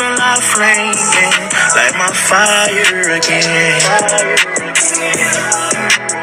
burn like flame, yeah. Light my fire again.